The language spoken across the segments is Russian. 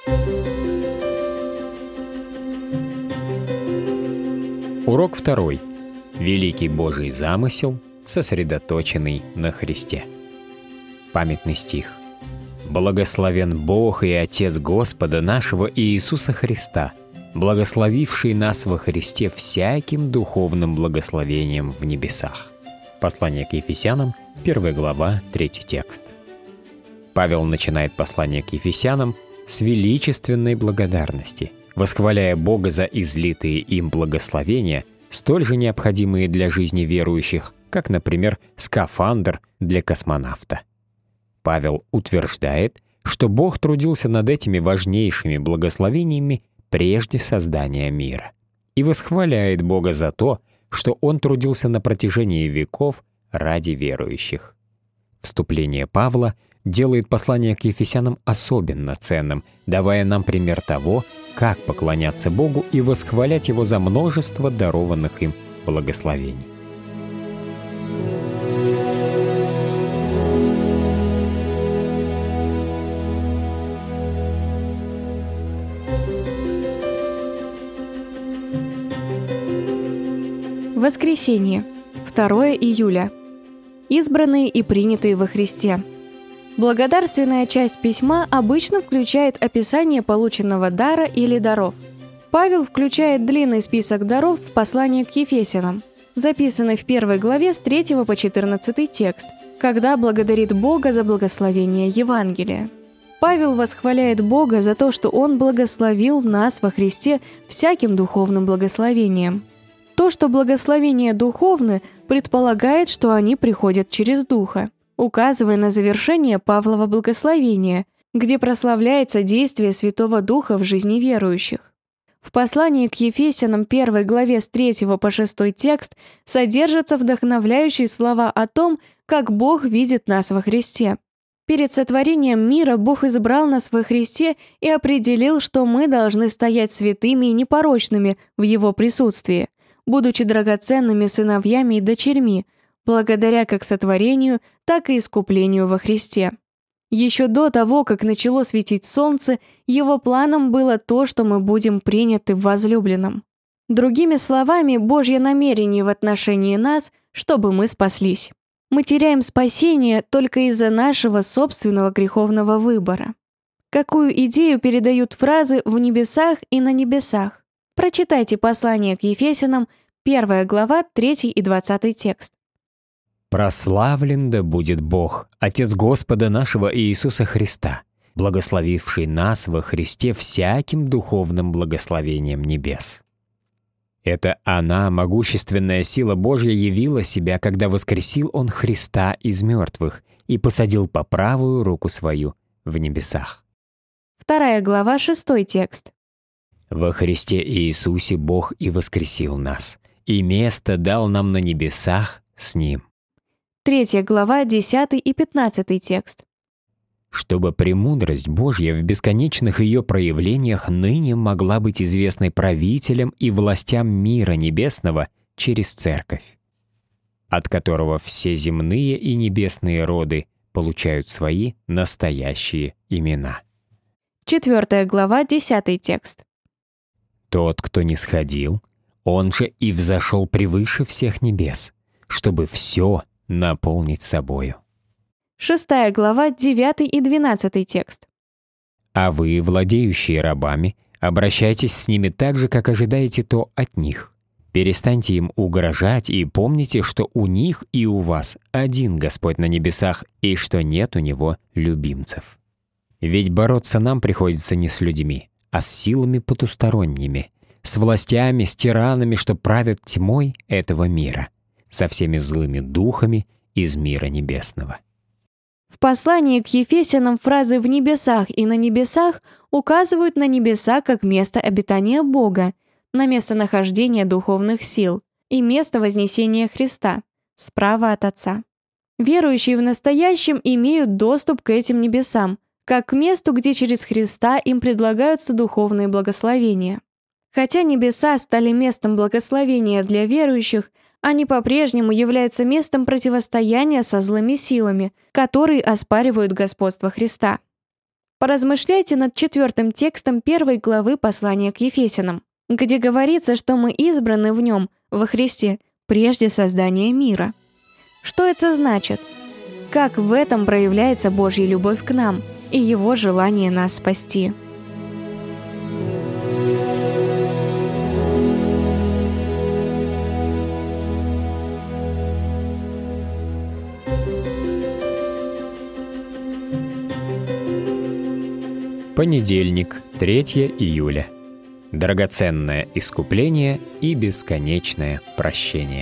Урок 2. Великий Божий замысел, сосредоточенный на Христе. Памятный стих. «Благословен Бог и Отец Господа нашего Иисуса Христа, благословивший нас во Христе всяким духовным благословением в небесах». Послание к Ефесянам, 1 глава, 3 текст. Павел начинает послание к Ефесянам с величественной благодарности, восхваляя Бога за излитые им благословения, столь же необходимые для жизни верующих, как, например, скафандр для космонавта. Павел утверждает, что Бог трудился над этими важнейшими благословениями прежде создания мира, и восхваляет Бога за то, что Он трудился на протяжении веков ради верующих. Вступление Павла делает послание к Ефесянам особенно ценным, давая нам пример того, как поклоняться Богу и восхвалять Его за множество дарованных им благословений. Воскресенье, 2 июля. Избранные и принятые во Христе. Благодарственная часть письма обычно включает описание полученного дара или даров. Павел включает длинный список даров в послании к Ефесянам, записанный в 1 главе с 3 по 14 текст, когда благодарит Бога за благословение Евангелия. Павел восхваляет Бога за то, что Он благословил нас во Христе всяким духовным благословением. То, что благословения духовны, предполагает, что они приходят через Духа, указывая на завершение Павлова благословения, где прославляется действие Святого Духа в жизни верующих. В послании к Ефесянам 1 главе с 3 по 6 текст содержатся вдохновляющие слова о том, как Бог видит нас во Христе. Перед сотворением мира Бог избрал нас во Христе и определил, что мы должны стоять святыми и непорочными в Его присутствии, будучи драгоценными сыновьями и дочерьми, благодаря как сотворению, так и искуплению во Христе. Еще до того, как начало светить солнце, Его планом было то, что мы будем приняты в возлюбленном. Другими словами, Божье намерение в отношении нас, чтобы мы спаслись. Мы теряем спасение только из-за нашего собственного греховного выбора. Какую идею передают фразы «в небесах» и «на небесах»? Прочитайте послание к Ефесянам, 1 глава, 3 и 20 текст. «Прославлен да будет Бог, Отец Господа нашего Иисуса Христа, благословивший нас во Христе всяким духовным благословением небес». Это она, могущественная сила Божья, явила себя, когда воскресил Он Христа из мертвых и посадил по правую руку свою в небесах. 2 глава, 6 текст. «Во Христе Иисусе Бог и воскресил нас, и место дал нам на небесах с Ним». 3 глава, 10 и 15 текст. «Чтобы премудрость Божья в бесконечных ее проявлениях ныне могла быть известной правителям и властям мира небесного через Церковь, от которого все земные и небесные роды получают свои настоящие имена». 4 глава, 10 текст. «Тот, кто нисходил, Он же и взошел превыше всех небес, чтобы все наполнить собою». 6 глава, 9 и 12 текст. «А вы, владеющие рабами, обращайтесь с ними так же, как ожидаете то от них. Перестаньте им угрожать и помните, что у них и у вас один Господь на небесах, и что нет у Него любимцев. Ведь бороться нам приходится не с людьми, а с силами потусторонними, с властями, с тиранами, что правят тьмой этого мира, со всеми злыми духами из мира небесного». В послании к Ефесянам фразы «в небесах» и «на небесах» указывают на небеса как место обитания Бога, на местонахождение духовных сил и место вознесения Христа, справа от Отца. Верующие в настоящем имеют доступ к этим небесам, как к месту, где через Христа им предлагаются духовные благословения. Хотя небеса стали местом благословения для верующих, они по-прежнему являются местом противостояния со злыми силами, которые оспаривают господство Христа. Поразмышляйте над 4 текстом 1 главы послания к Ефесянам, где говорится, что мы избраны в нем, во Христе, прежде создания мира. Что это значит? Как в этом проявляется Божья любовь к нам и Его желание нас спасти? Понедельник, 3 июля. Драгоценное искупление и бесконечное прощение.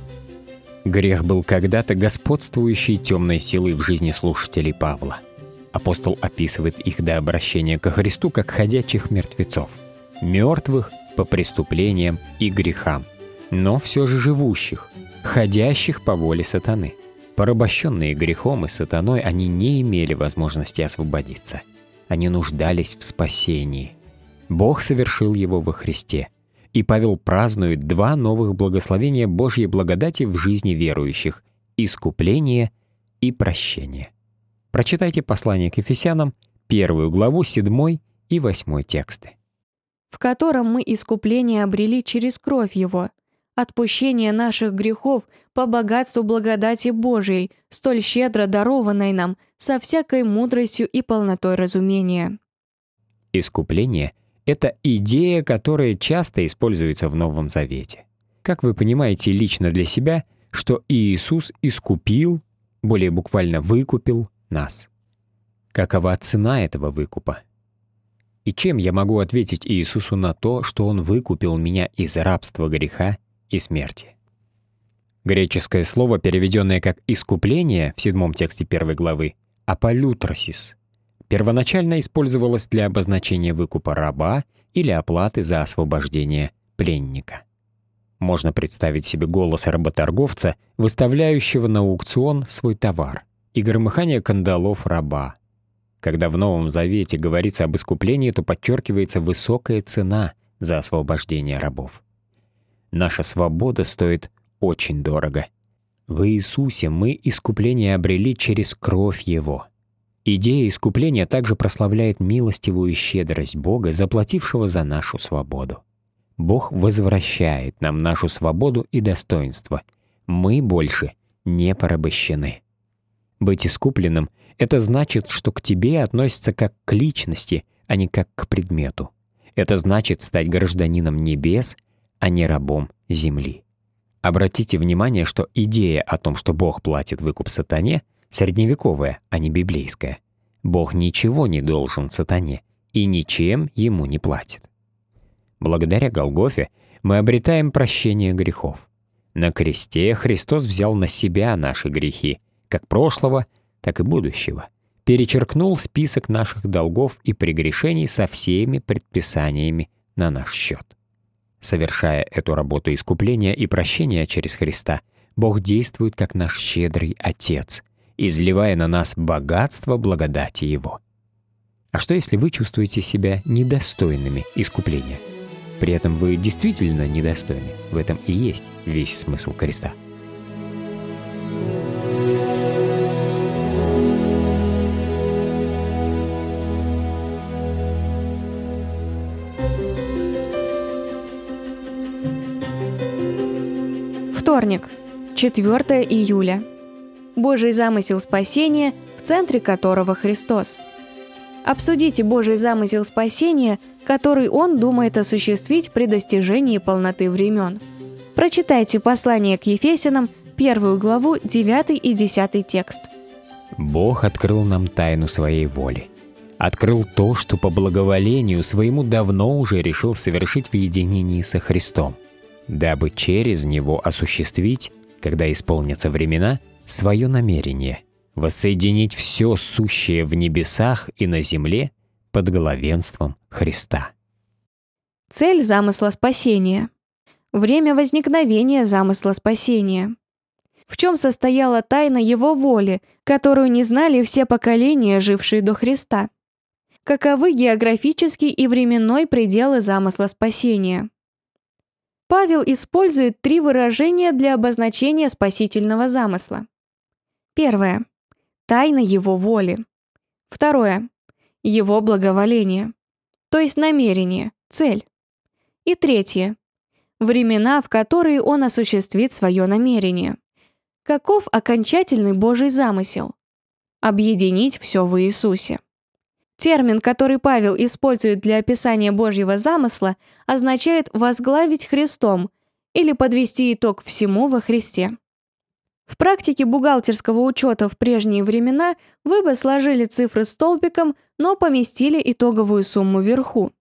Грех был когда-то господствующей темной силой в жизни слушателей Павла. Апостол описывает их до обращения ко Христу как ходячих мертвецов, мертвых по преступлениям и грехам, но все же живущих, ходящих по воле сатаны. Порабощенные грехом и сатаной, они не имели возможности освободиться. Они нуждались в спасении. Бог совершил его во Христе. И Павел празднует 2 новых благословения Божьей благодати в жизни верующих – искупление и прощение. Прочитайте послание к Ефесянам, 1 главу, 7 и 8 тексты. В котором мы искупление обрели через кровь Его, отпущение наших грехов по богатству благодати Божией, столь щедро дарованной нам, со всякой мудростью и полнотой разумения. Искупление – это идея, которая часто используется в Новом Завете. Как вы понимаете лично для себя, что Иисус искупил, более буквально выкупил нас? Какова цена этого выкупа? И чем я могу ответить Иисусу на то, что Он выкупил меня из рабства греха и смерти? Греческое слово, переведенное как «искупление» в 7 тексте 1 главы, «аполютросис», первоначально использовалось для обозначения выкупа раба или оплаты за освобождение пленника. Можно представить себе голос работорговца, выставляющего на аукцион свой товар, и громыхание кандалов раба. Когда в Новом Завете говорится об искуплении, то подчеркивается высокая цена за освобождение рабов. Наша свобода стоит очень дорого. В Иисусе мы искупление обрели через кровь Его. Идея искупления также прославляет милостивую щедрость Бога, заплатившего за нашу свободу. Бог возвращает нам нашу свободу и достоинство. Мы больше не порабощены. Быть искупленным — это значит, что к тебе относятся как к личности, а не как к предмету. Это значит стать гражданином небес, а не рабом земли. Обратите внимание, что идея о том, что Бог платит выкуп сатане, средневековая, а не библейская. Бог ничего не должен сатане и ничем ему не платит. Благодаря Голгофе мы обретаем прощение грехов. На кресте Христос взял на себя наши грехи, как прошлого, так и будущего, перечеркнул список наших долгов и прегрешений со всеми предписаниями на наш счет. Совершая эту работу искупления и прощения через Христа, Бог действует как наш щедрый Отец, изливая на нас богатство благодати Его. А что если вы чувствуете себя недостойными искупления? При этом вы действительно недостойны. В этом и есть весь смысл креста. Вторник, 4 июля. Божий замысел спасения, в центре которого Христос. Обсудите Божий замысел спасения, который Он думает осуществить при достижении полноты времен. Прочитайте послание к Ефесянам, 1 главу, 9 и 10 текст. Бог открыл нам тайну своей воли. Открыл то, что по благоволению своему давно уже решил совершить в единении со Христом, дабы через Него осуществить, когда исполнятся времена, свое намерение — воссоединить все сущее в небесах и на земле под главенством Христа. Цель замысла спасения. Время возникновения замысла спасения. В чем состояла тайна Его воли, которую не знали все поколения, жившие до Христа? Каковы географический и временной пределы замысла спасения? Павел использует 3 выражения для обозначения спасительного замысла. Первое. Тайна Его воли. Второе. Его благоволение, то есть намерение, цель. И третье – времена, в которые Он осуществит свое намерение. Каков окончательный Божий замысел? Объединить все в Иисусе. Термин, который Павел использует для описания Божьего замысла, означает «возглавить Христом» или подвести итог всему во Христе. В практике бухгалтерского учета в прежние времена вы бы сложили цифры столбиком, но поместили итоговую сумму вверху.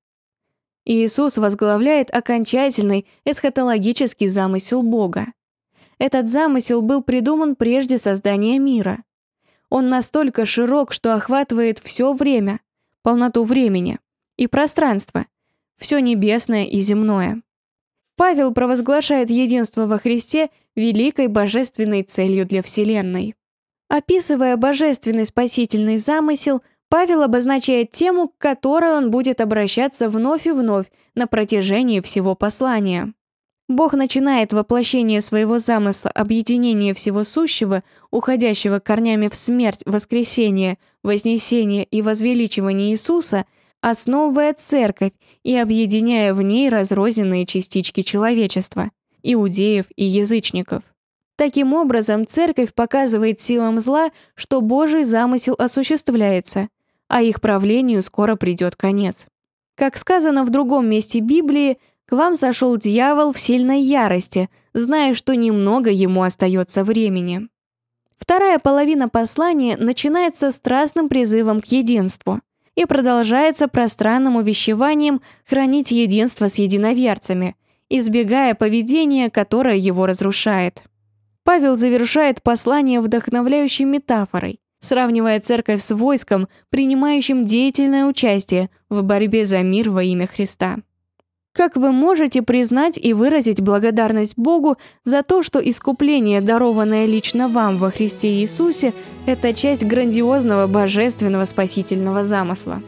Иисус возглавляет окончательный эсхатологический замысел Бога. Этот замысел был придуман прежде создания мира. Он настолько широк, что охватывает все время, полноту времени и пространства, все небесное и земное. Павел провозглашает единство во Христе великой божественной целью для Вселенной. Описывая божественный спасительный замысел, Павел обозначает тему, к которой он будет обращаться вновь и вновь на протяжении всего послания. Бог начинает воплощение своего замысла объединения всего сущего, уходящего корнями в смерть, воскресение, вознесение и возвеличивание Иисуса, основывая церковь и объединяя в ней разрозненные частички человечества, иудеев и язычников. Таким образом, церковь показывает силам зла, что Божий замысел осуществляется, а их правлению скоро придет конец. Как сказано в другом месте Библии, «К вам сошел дьявол в сильной ярости, зная, что немного ему остается времени». Вторая половина послания начинается страстным призывом к единству и продолжается пространным увещеванием хранить единство с единоверцами, избегая поведения, которое его разрушает. Павел завершает послание вдохновляющей метафорой, сравнивая церковь с войском, принимающим деятельное участие в борьбе за мир во имя Христа. Как вы можете признать и выразить благодарность Богу за то, что искупление, дарованное лично вам во Христе Иисусе, это часть грандиозного божественного спасительного замысла?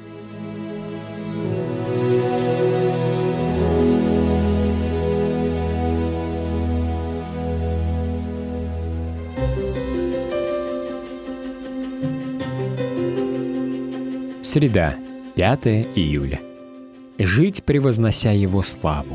Среда, 5 июля. Жить, превознося Его славу.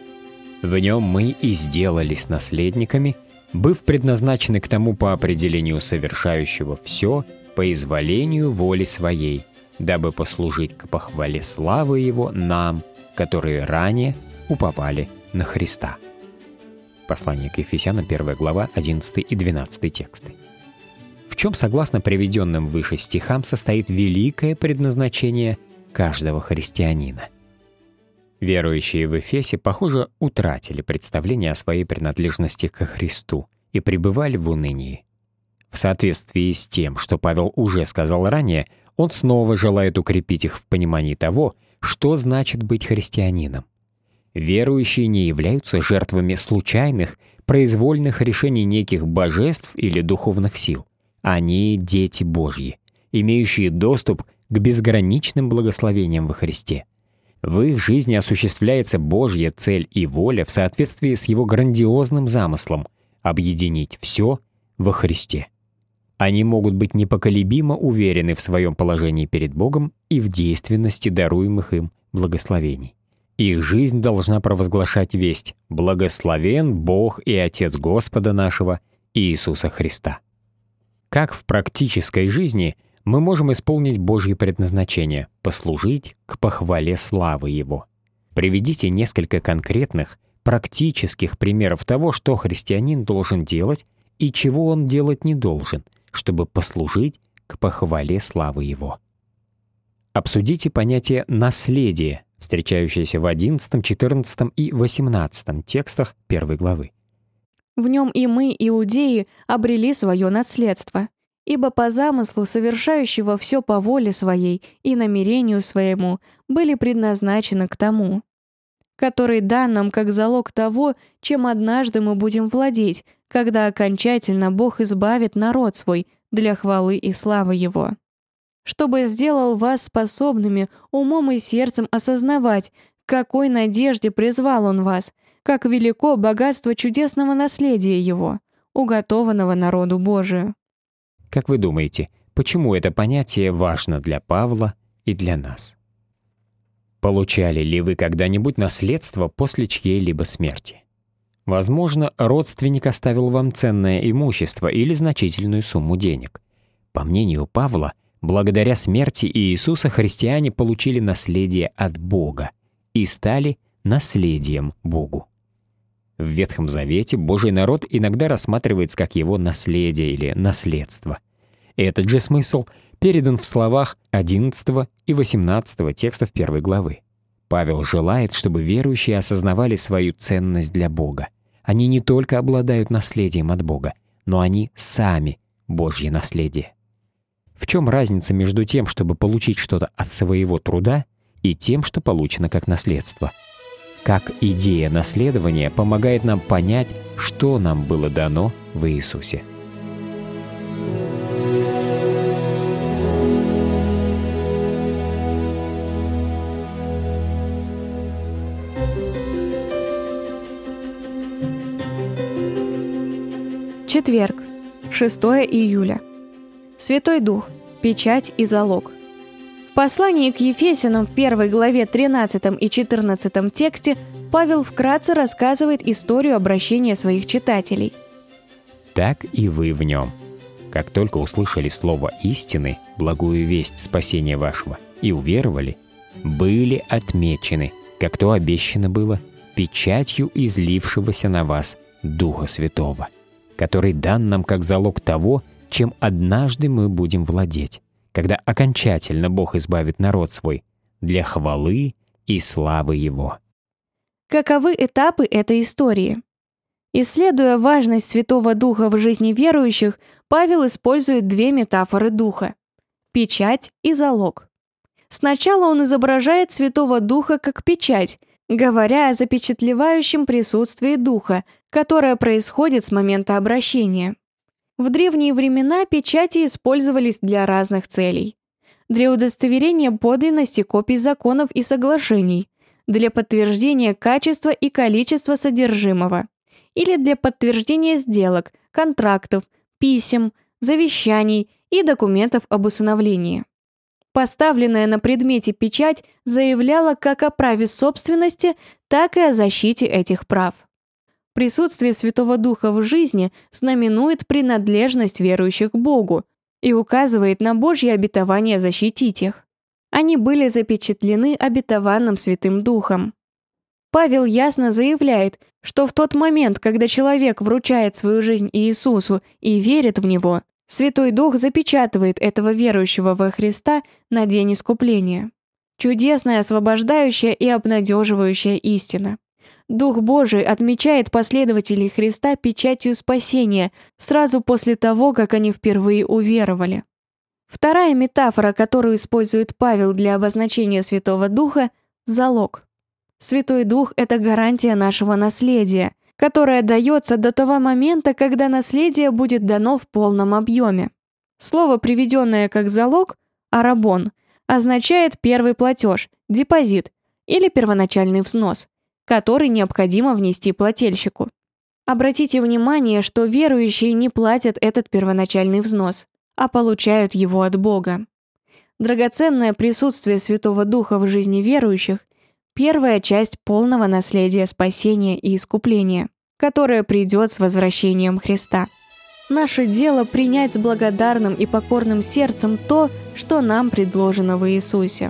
В Нем мы и сделались наследниками, быв предназначены к тому по определению совершающего все, по изволению воли Своей, дабы послужить к похвале славы Его нам, которые ранее уповали на Христа. Послание к Ефесянам, 1 глава, 11 и 12 тексты. В чем, согласно приведенным выше стихам, состоит великое предназначение каждого христианина. Верующие в Эфесе, похоже, утратили представление о своей принадлежности ко Христу и пребывали в унынии. В соответствии с тем, что Павел уже сказал ранее, он снова желает укрепить их в понимании того, что значит быть христианином. Верующие не являются жертвами случайных, произвольных решений неких божеств или духовных сил. Они — дети Божьи, имеющие доступ к безграничным благословениям во Христе. В их жизни осуществляется Божья цель и воля в соответствии с Его грандиозным замыслом — объединить все во Христе. Они могут быть непоколебимо уверены в своем положении перед Богом и в действенности даруемых им благословений. Их жизнь должна провозглашать весть «Благословен Бог и Отец Господа нашего Иисуса Христа». Как в практической жизни мы можем исполнить Божье предназначение — послужить к похвале славы Его? Приведите несколько конкретных, практических примеров того, что христианин должен делать и чего он делать не должен, чтобы послужить к похвале славы Его. Обсудите понятие «наследие», встречающееся в 11, 14 и 18 текстах 1 главы. В нем и мы, иудеи, обрели свое наследство, ибо по замыслу совершающего все по воле своей и намерению своему были предназначены к тому, который дан нам как залог того, чем однажды мы будем владеть, когда окончательно Бог избавит народ свой для хвалы и славы Его. Чтобы сделал вас способными умом и сердцем осознавать, к какой надежде призвал Он вас, как велико богатство чудесного наследия Его, уготованного народу Божию. Как вы думаете, почему это понятие важно для Павла и для нас. Получали ли вы когда-нибудь наследство после чьей-либо смерти? Возможно, родственник оставил вам ценное имущество или значительную сумму денег. По мнению Павла, благодаря смерти Иисуса христиане получили наследие от Бога и стали наследием Богу. В Ветхом Завете Божий народ иногда рассматривается как его наследие или наследство. Этот же смысл передан в словах 11 и 18 текстов 1 главы. Павел желает, чтобы верующие осознавали свою ценность для Бога. Они не только обладают наследием от Бога, но они сами Божье наследие. В чем разница между тем, чтобы получить что-то от своего труда, и тем, что получено как наследство? Как идея наследования помогает нам понять, что нам было дано в Иисусе. Четверг, 6 июля. Святой Дух, печать и залог. В послании к Ефесянам в 1 главе 13 и 14 тексте Павел вкратце рассказывает историю обращения своих читателей. «Так и вы в нем, как только услышали слово истины, благую весть спасения вашего, и уверовали, были отмечены, как то обещано было, печатью излившегося на вас Духа Святого, который дан нам как залог того, чем однажды мы будем владеть, когда окончательно Бог избавит народ свой для хвалы и славы Его». Каковы этапы этой истории? Исследуя важность Святого Духа в жизни верующих, Павел использует две метафоры Духа – печать и залог. Сначала он изображает Святого Духа как печать, говоря о запечатлевающем присутствии Духа, которое происходит с момента обращения. В древние времена печати использовались для разных целей. Для удостоверения подлинности копий законов и соглашений, для подтверждения качества и количества содержимого, или для подтверждения сделок, контрактов, писем, завещаний и документов об усыновлении. Поставленная на предмете печать заявляла как о праве собственности, так и о защите этих прав. Присутствие Святого Духа в жизни знаменует принадлежность верующих к Богу и указывает на Божье обетование защитить их. Они были запечатлены обетованным Святым Духом. Павел ясно заявляет, что в тот момент, когда человек вручает свою жизнь Иисусу и верит в Него, Святой Дух запечатывает этого верующего во Христа на день искупления. Чудесная, освобождающая и обнадеживающая истина. Дух Божий отмечает последователей Христа печатью спасения сразу после того, как они впервые уверовали. Вторая метафора, которую использует Павел для обозначения Святого Духа – залог. Святой Дух – это гарантия нашего наследия, которое дается до того момента, когда наследие будет дано в полном объеме. Слово, приведенное как залог – арабон, означает первый платеж, депозит или первоначальный взнос, который необходимо внести плательщику. Обратите внимание, что верующие не платят этот первоначальный взнос, а получают его от Бога. Драгоценное присутствие Святого Духа в жизни верующих – первая часть полного наследия спасения и искупления, которое придет с возвращением Христа. Наше дело принять с благодарным и покорным сердцем то, что нам предложено в Иисусе.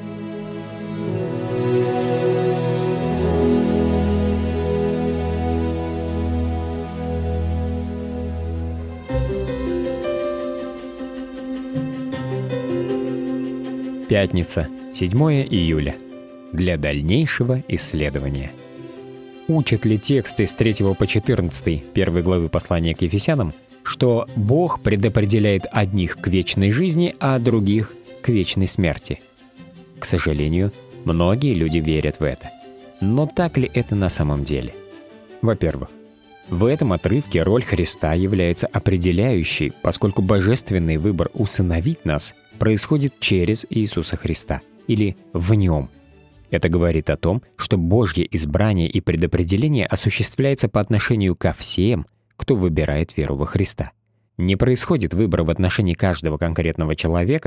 Пятница, 7 июля. Для дальнейшего исследования. Учат ли тексты с 3 по 14 1 главы послания к Ефесянам, что Бог предопределяет одних к вечной жизни, а других к вечной смерти? К сожалению, многие люди верят в это. Но так ли это на самом деле? Во-первых, в этом отрывке роль Христа является определяющей, поскольку божественный выбор усыновить нас происходит через Иисуса Христа или в Нем. Это говорит о том, что Божье избрание и предопределение осуществляется по отношению ко всем, кто выбирает веру во Христа. Не происходит выбора в отношении каждого конкретного человека,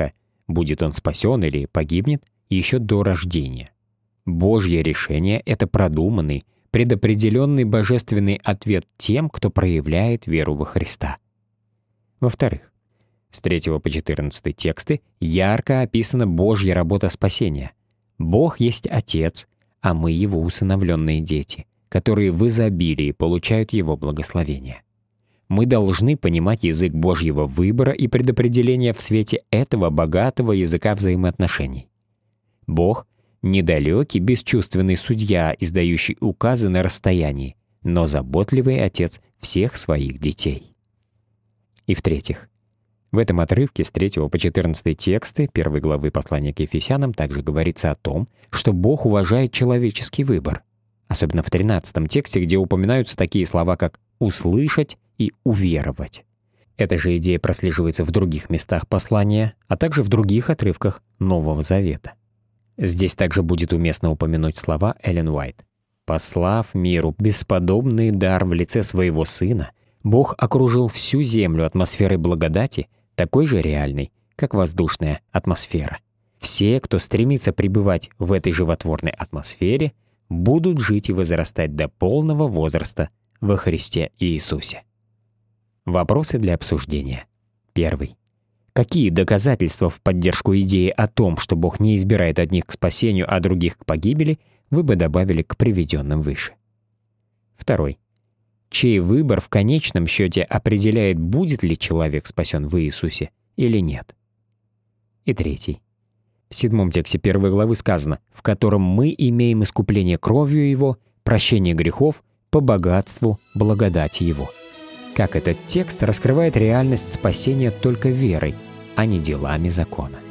будет он спасен или погибнет, еще до рождения. Божье решение — это продуманный, предопределенный божественный ответ тем, кто проявляет веру во Христа. Во-вторых, с 3 по 14 тексты ярко описана Божья работа спасения. Бог есть Отец, а мы Его усыновленные дети, которые в изобилии получают Его благословение. Мы должны понимать язык Божьего выбора и предопределения в свете этого богатого языка взаимоотношений. Бог — недалекий, бесчувственный судья, издающий указы на расстоянии, но заботливый Отец всех своих детей. И в-третьих, в этом отрывке с 3 по 14 тексты 1 главы послания к Ефесянам также говорится о том, что Бог уважает человеческий выбор, особенно в 13 тексте, где упоминаются такие слова, как «услышать» и «уверовать». Эта же идея прослеживается в других местах послания, а также в других отрывках Нового Завета. Здесь также будет уместно упомянуть слова Эллен Уайт. «Послав миру бесподобный дар в лице своего Сына, Бог окружил всю землю атмосферой благодати, такой же реальной, как воздушная атмосфера. Все, кто стремится пребывать в этой животворной атмосфере, будут жить и возрастать до полного возраста во Христе Иисусе». Вопросы для обсуждения. Первый. Какие доказательства в поддержку идеи о том, что Бог не избирает одних к спасению, а других к погибели, вы бы добавили к приведенным выше? Второй. Чей выбор в конечном счете определяет, будет ли человек спасен в Иисусе или нет? И третий. В 7 тексте 1 главы сказано, в котором мы имеем искупление кровью Его, прощение грехов по богатству благодати Его. Как этот текст раскрывает реальность спасения только верой, а не делами закона.